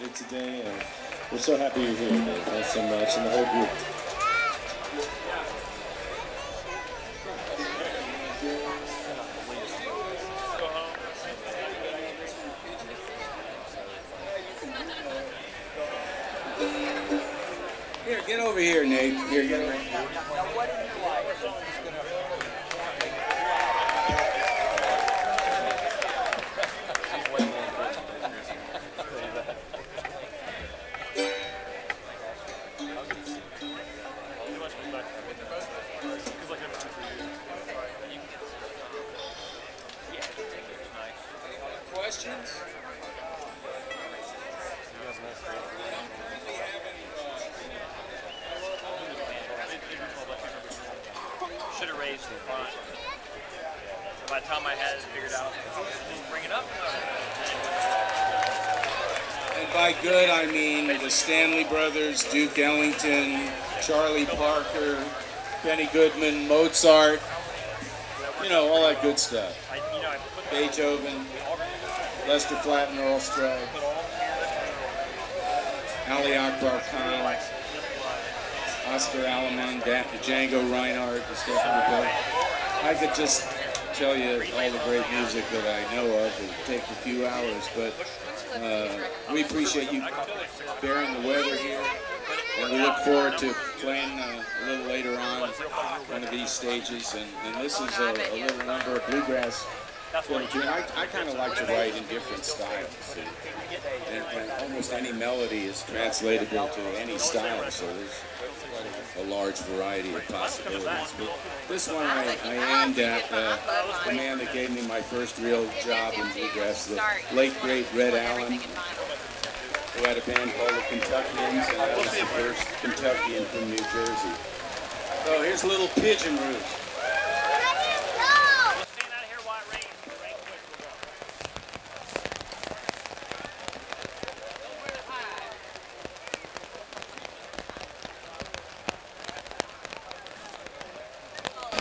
it today, and we're so happy you're here, Dave. Thanks so much, and the whole group. Here, get over here, Nate. Here, get over here. Questions? Should have raised the front. By the time I had it figured out, just bring it up. And by good, I mean the Stanley Brothers, Duke Ellington, Charlie Parker, Benny Goodman, Mozart, you know, all that good stuff. Beethoven, Lester Flatt and Earl Scruggs, Ali Akbar Khan, Oscar Aleman, Django Reinhardt, and stuff like that. I could just tell you all the great music that I know of. It would take a few hours, but we appreciate you bearing the weather here, and we look forward to playing a little later on one of these stages. And this is a little number of bluegrass. I kind of like to write in different styles, and almost any melody is translatable to any style, so there's a large variety of possibilities. But this one I aimed at the man that gave me my first real job in bluegrass, the late great Red Allen, who had a band called the Kentuckians, and I was the first Kentuckian from New Jersey. So here's a little Pigeon Roost.